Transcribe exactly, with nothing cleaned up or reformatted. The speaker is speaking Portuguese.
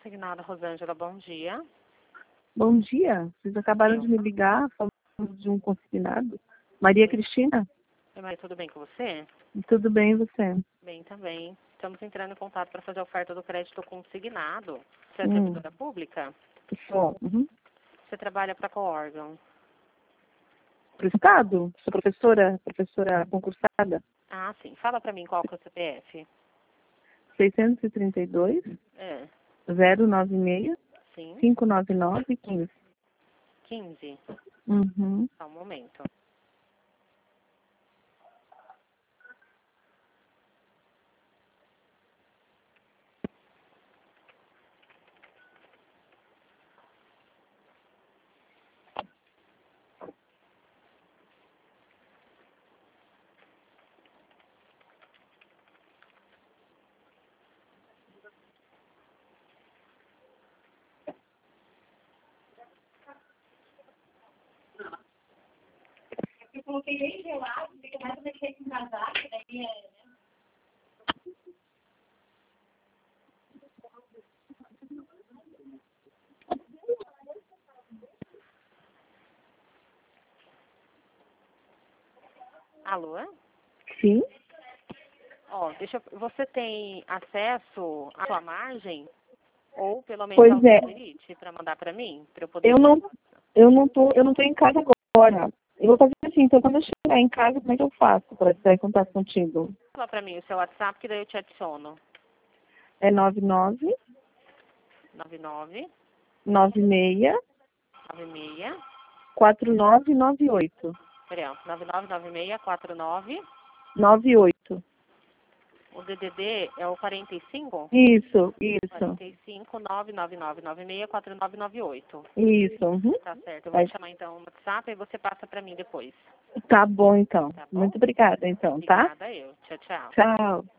Consignado, Rosângela, bom dia. Bom dia. Vocês acabaram de me ligar falando de um consignado. Maria Cristina? Oi, Maria, tudo bem com você? Tudo bem, e você? Bem também. Estamos entrando em contato para fazer a oferta do crédito consignado. Você é Hum. servidora pública? Sou. Uhum. Você trabalha para qual órgão? Para o Estado? Sou professora, professora concursada. Ah, sim. Fala para mim qual que é o C P F. seiscentos e trinta e dois, É, zero nove seis, sim. cinco nove nove, quinze. quinze. Uhum. Só um momento. Eu coloquei bem gelado, porque mais eu deixei com casaco, daí é... Alô? Sim. Ó, deixa eu... Você tem acesso à sua margem? Ou pelo menos Pois ao é. seu limite para mandar para mim? Para eu poder... Eu não, eu não tô, eu não tô em casa agora. Eu vou fazer assim, então quando eu chegar em casa, como é que eu faço para entrar em contato contigo? Fala para mim o seu WhatsApp, que daí eu te adiciono. É nove nove nove nove nove seis nove seis quatro nove nove oito. Peraí, ó, nove nove nove seis quatro nove. nove oito. O D D D é o quarenta e cinco? Isso, isso. quarenta e cinco nove nove nove nove seis quatro nove nove oito. Isso. Uhum. Tá certo. Eu vou te chamar então no WhatsApp e você passa pra mim depois. Tá bom, então. Tá bom? Muito obrigada, então, tá? Obrigada eu. Tchau, tchau. Tchau.